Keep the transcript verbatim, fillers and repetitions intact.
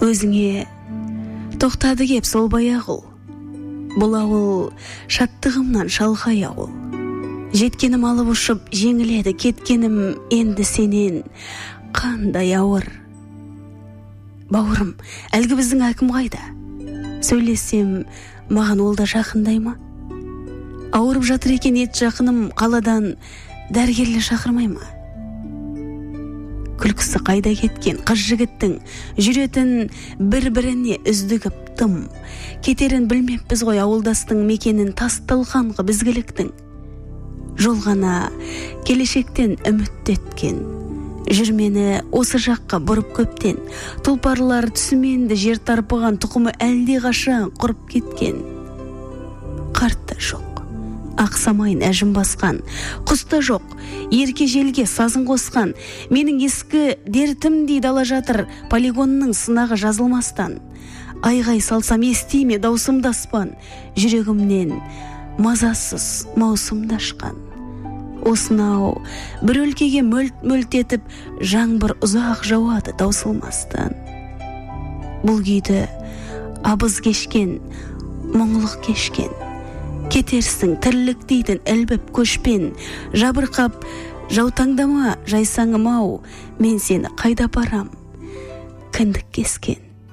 Өзіңе тоқтады кеп сол баяғыл, бұл ауыл шаттығымнан шалғай ауыл. Жеткенім алып ұшып жеңіледі, кеткенім енді сенен қандай ауыр. Бауырым, әлгі біздің әкім қайда? Сөйлесем, маған ол да жақындай ма? Ауырып жатыр екен ет жақыным, қаладан дәрігерлер шақырмай ма? Күлкісі қайда кеткен қыз жігіттің, жүретін бір-біріне үздігіп тым. Кетерін білмеппіз ғой ауылдастың мекенін тас талқанғы бізгіліктің. Жолғана келешектен үміттеткен, жүрмені осы жаққа бұрып көптен, тұлпарлар түсіменді жер тарпыған тұқымы әлде қашан құрып кеткен. Қартта жоқ, ақсамайын әжім басқан, құста жоқ, ерке желге сазын қосқан, менің ескі дертімдей дала жатыр, полигонның сынағы жазылмастан. Айғай салсам естиме даусымды аспан, жүрегімнен мазасыз маусымды ашқан. Осынау бір өлкеге мөлт-мөлт етіп, жаңбыр ұзақ жауады таусылмастан. Бұл күйді абыз кешкен, мұңлық кешкен, кетерсің тірлік дейтін әлбіп көшпен, жабырқап жаутаңдама жайсаңым ау, мен сені қайда барам, кіндік кескен.